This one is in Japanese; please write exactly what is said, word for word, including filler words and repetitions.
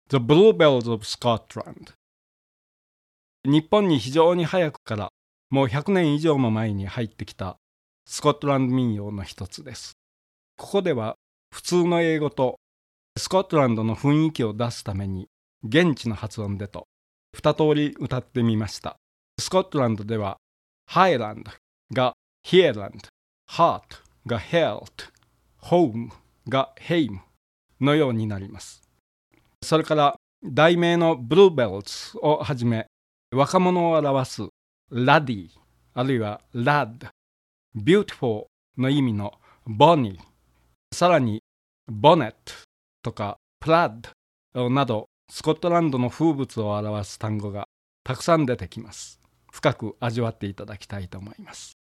The Bluebells of Scotland。日本に非常に早くからもうひゃくねん以上も前に入ってきたスコットランド民謡の一つです。ここでは普通の英語とスコットランドの雰囲気を出すために現地の発音でと二通り歌ってみました。スコットランドではハイランドがヒエランド、ハートがヘルト、ホームがヘイムのようになります。それから題名のブルーベルズをはじめ若者を表すラディあるいはラッド、ビューティフォーの意味のボニー、さらにボネットとかプラッドなどスコットランドの風物を表す単語がたくさん出てきます。深く味わっていただきたいと思います。